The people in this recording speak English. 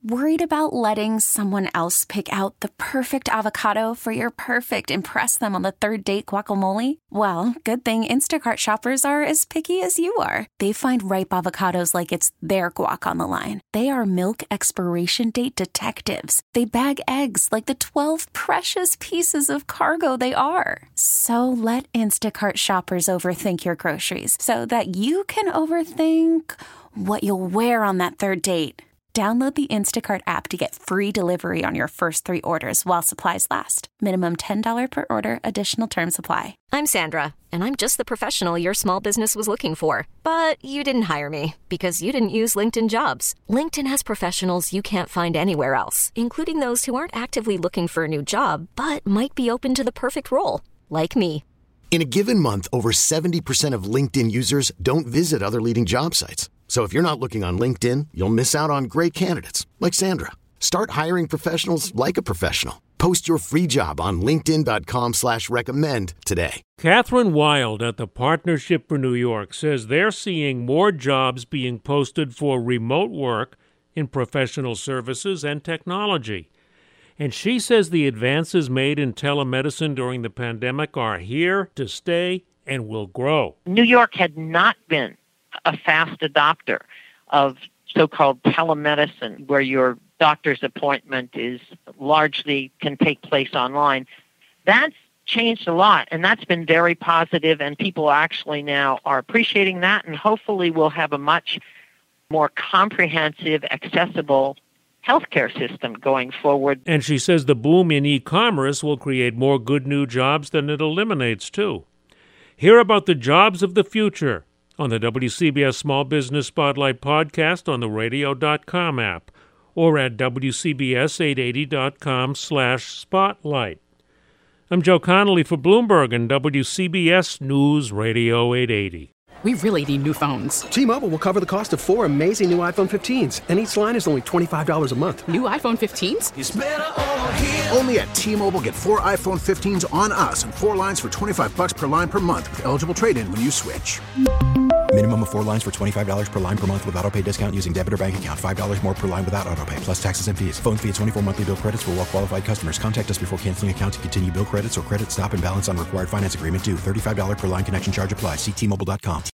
Worried about letting someone else pick out the perfect avocado for your perfect impress them on the third date guacamole? Well, good thing Instacart shoppers are as picky as you are. They find ripe avocados like it's their guac on the line. They are milk expiration date detectives. They bag eggs like the 12 precious pieces of cargo they are. So let Instacart shoppers overthink your groceries so that you can overthink what you'll wear on that third date. Download the Instacart app to get free delivery on your first 3 orders while supplies last. Minimum $10 per order. Additional terms apply. I'm Sandra, and I'm just the professional your small business was looking for. But you didn't hire me because you didn't use LinkedIn Jobs. LinkedIn has professionals you can't find anywhere else, including those who aren't actively looking for a new job, but might be open to the perfect role, like me. In a given month, over 70% of LinkedIn users don't visit other leading job sites. So if you're not looking on LinkedIn, you'll miss out on great candidates like Sandra. Start hiring professionals like a professional. Post your free job on linkedin.com/recommend today. Catherine Wild at the Partnership for New York says they're seeing more jobs being posted for remote work in professional services and technology. And she says the advances made in telemedicine during the pandemic are here to stay and will grow. New York had not been a fast adopter of so-called telemedicine, where your doctor's appointment is largely can take place online. That's changed a lot, and that's been very positive, and people actually now are appreciating that, and hopefully we'll have a much more comprehensive, accessible healthcare system going forward. And she says the boom in e-commerce will create more good new jobs than it eliminates, too. Hear about the jobs of the future on the WCBS Small Business Spotlight podcast on the radio.com app or at WCBS880.com/spotlight. I'm Joe Connolly for Bloomberg and WCBS News Radio 880. We really need new phones. T-Mobile will cover the cost of 4 amazing new iPhone 15s, and each line is only $25 a month. New iPhone 15s? It's better over here. Only at T-Mobile, get 4 iPhone 15s on us and 4 lines for $25 per line per month with eligible trade-in when you switch. Minimum of 4 lines for $25 per line per month with autopay discount using debit or bank account. $5 more per line without autopay, plus taxes and fees. Phone fee at 24 monthly bill credits for well-qualified customers. Contact us before canceling account to continue bill credits or credit stop and balance on required finance agreement due. $35 per line connection charge applies. See T-Mobile.com.